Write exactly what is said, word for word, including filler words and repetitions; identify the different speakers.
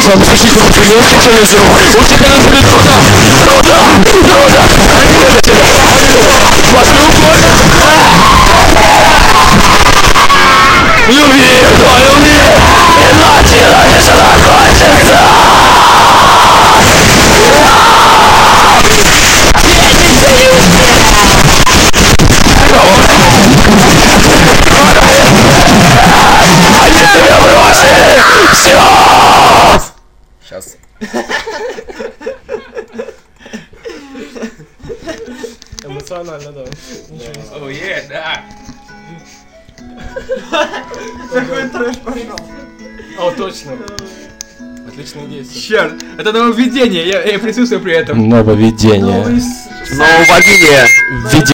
Speaker 1: вам слышите, вы принесите телевизор. У тебя на тебе труда. Труда. Труда. Они любят тебя. Возьми уколь. Люби, кто люби. Иначе это закончится. Они тебя бросили! Все!
Speaker 2: Сейчас.
Speaker 3: Эмоционально, да. Ничего не
Speaker 2: Оу, да.
Speaker 4: Какой трэш пошел.
Speaker 3: О, точно. Отличная идея.
Speaker 2: Черт, это нововведение, я, я присутствую при этом.
Speaker 1: Нововведение.
Speaker 4: Новый
Speaker 1: Нововведение.